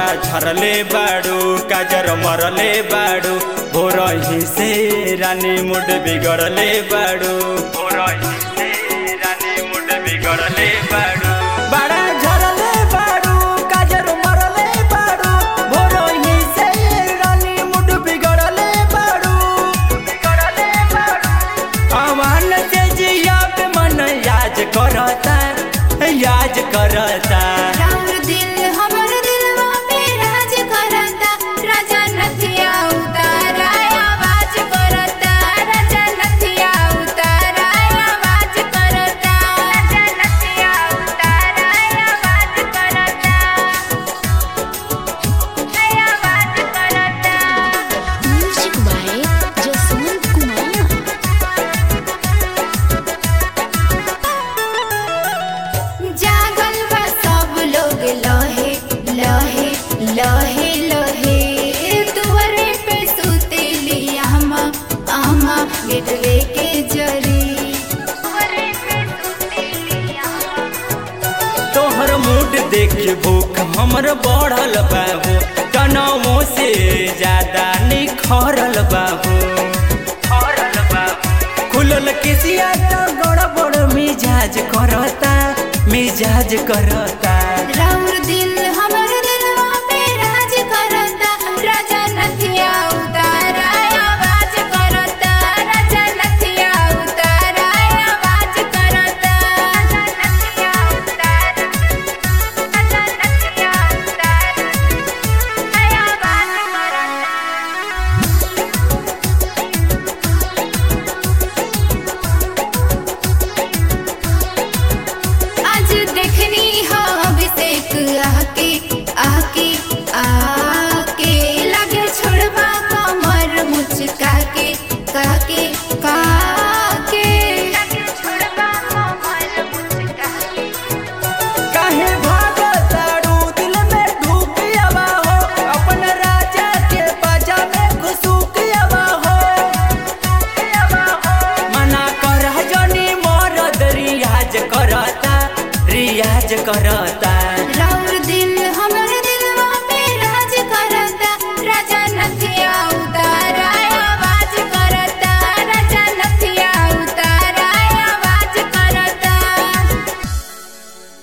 बड़ा झरले बाड़ू काजर मरले बाड़ू भोरही से रानी मुड बिगड़ले बाड़ू भोरही से रानी मुड बिगड़ले बाड़ू बड़ा झरले बाड़ू काजर मरले बाड़ू भोरही से रानी मुड बिगड़ले बाड़ू आवान से जिया पे मन याद करता राउर दिल हमर दिलवा पे राज करता राजा नथिया उतारा आवाज करता राजा नथिया उतारा आवाज करता राजा नथिया उतारा आवाज करता आवाज करता म्यूजिक बाय जसवंत कुमार। जागल बा सब लोग लहे लहे लहे लहे तुअरे पे सुतेली आमा गेटवे के जरी तुअरे पे सुतेली तोहर मूड देख भूख हमर बढ़ल बाबू तनावों से ज्यादा निखरल बाबू खुलल किसिया तो गड़बड़ मिजाज करता राउर दिल हमर दिलवा पे राज करता राजा नथिया उतारा आवाज करता राजा नथिया उतारा आवाज करता राजा नथिया उतारा राजा नथिया उतारा आज देखनी हो अभिषेक आके लगे छोड़वा कमर मुचका के काके लगे छोड़वा कमर मुचका के काहे भागतारू दिल में ढूकियावा हो अपन राजा के बाजा में घुसुकियावा हो मना कर जनी मरद रियाज करता